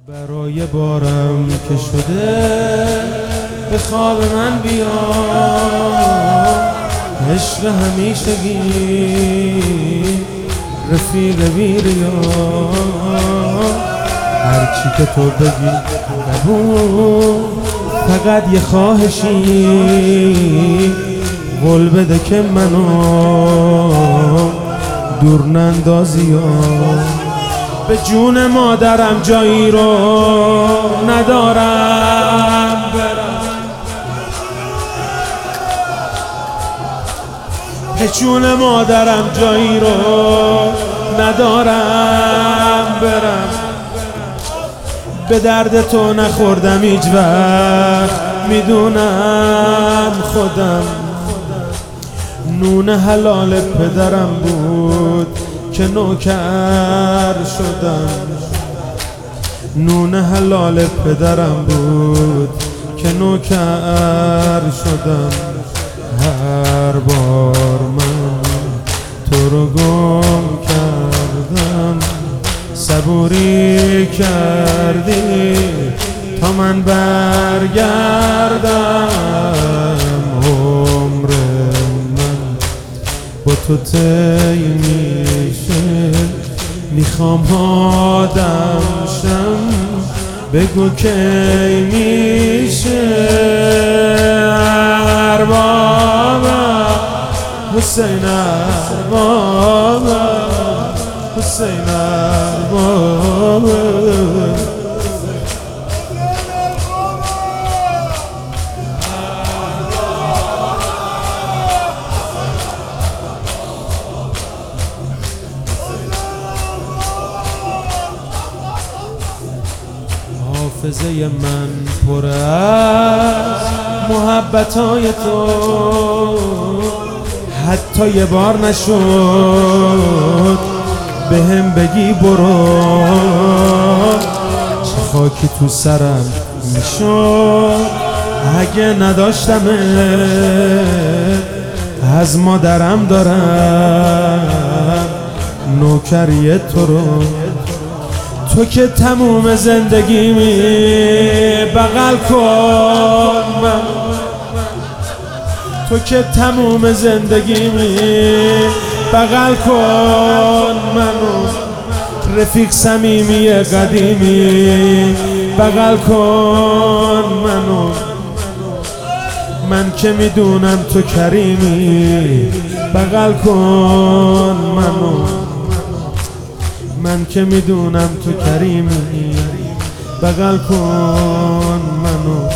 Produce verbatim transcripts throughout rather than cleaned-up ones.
برای بارم که شده به خواب من بیا، عشق همیشگی رفیق بیریا، هرچی که تو بگی قبول، فقط یه خواهشی قول بده که منو دور نندازی. به جون مادرم جایی رو ندارم برم، به جون مادرم جایی رو ندارم برم. به درد تو نخوردم هیچ وقت، میدونم خودم نون حلال پدرم بود که نوکر شدم، نون حلال پدرم بود که نوکر شدم. هر بار من تو رو گم کردم، صبوری کردی تا من برگردم. عمر من با تو طی میشه، میخوام آدم شم، بگو کی میشه. اربابا حسین، اربابا حسین، اربابا حافظه من پر از محبتای تو، حتی یه بار نشد به هم بگی برو. چه خاکی تو سرم میشد اگه نداشتمت، از مادرم دارم نوکری تو رو. تو که تموم زندگیمی بغل کن من، تو که تموم زندگیمی بغل کن منو. رفیق صمیمی قدیمی بغل کن منو. من که میدونم تو کریمی بغل کن منو. من که میدونم تو کریمی بغل کن منو.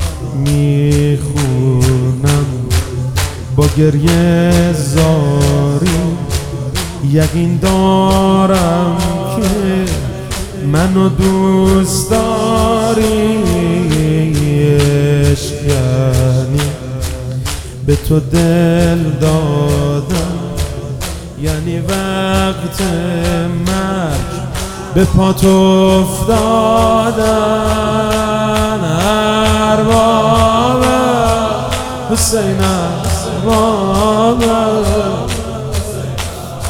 میخونم با گریه زاری، یقین دارم که منو دوست داری. عشق یعنی به تو دل دادم، یعنی وقت مرگ به پات افتادن. اربابا حسین، اربابا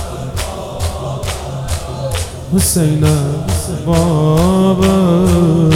حسین، اربابا